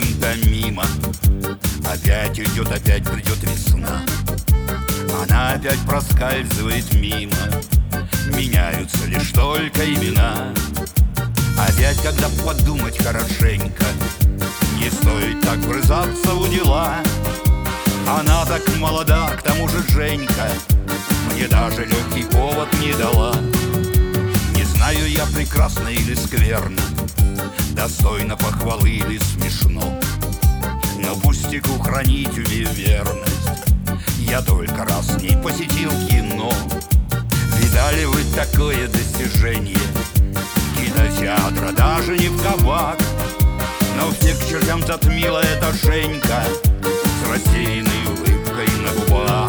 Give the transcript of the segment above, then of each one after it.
чем-то мимо. Опять идет, опять придет весна. Она опять проскальзывает мимо. Меняются лишь только имена. Опять, когда подумать хорошенько, не стоит так врызаться в дела. Она так молода, к тому же Женька мне даже легкий повод не дала. Не знаю я, прекрасно или скверно, достойно похвалы или смешно, но пустяку хранить умею верность. Я только раз с ней посетил кино. Видали вы такое достижение? Кинотеатра даже не в кабак. Но всех к чертям затмила эта Женька с рассеянной улыбкой на губах.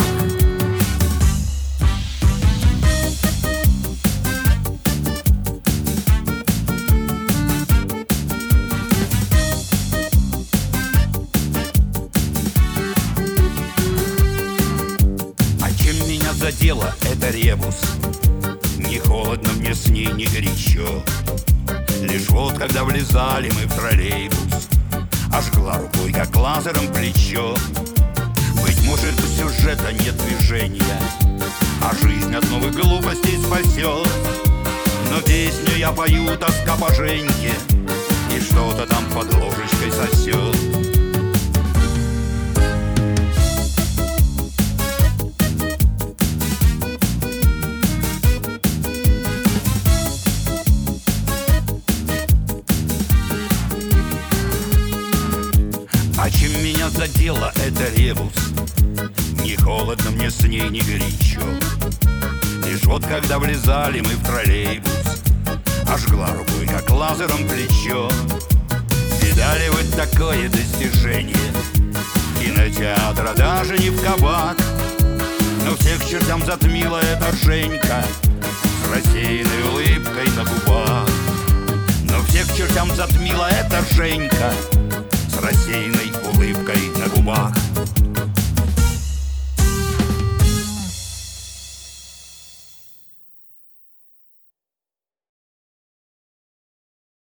А чем меня задело это ребус? Не холодно мне с ней, не горячо. Лишь вот когда влезали мы в троллейбус, ожгла рукой, как лазером, плечо. Быть может, у сюжета нет движения, а жизнь от новых глупостей спасет. Но песню я пою, тоска по Женьке, и что-то там под ложечкой сосет. А чем меня задело это ребус? Не холодно мне с ней, не горячо. Лишь вот когда влезали мы в троллейбус, ожгла рукой, как лазером, плечо. Видали вы такое достижение? Кинотеатра даже не в кабак. Но всех к чертям затмила эта Женька с рассеянной улыбкой на губах. Но всех к чертям затмила эта Женька с рассеянной улыбкой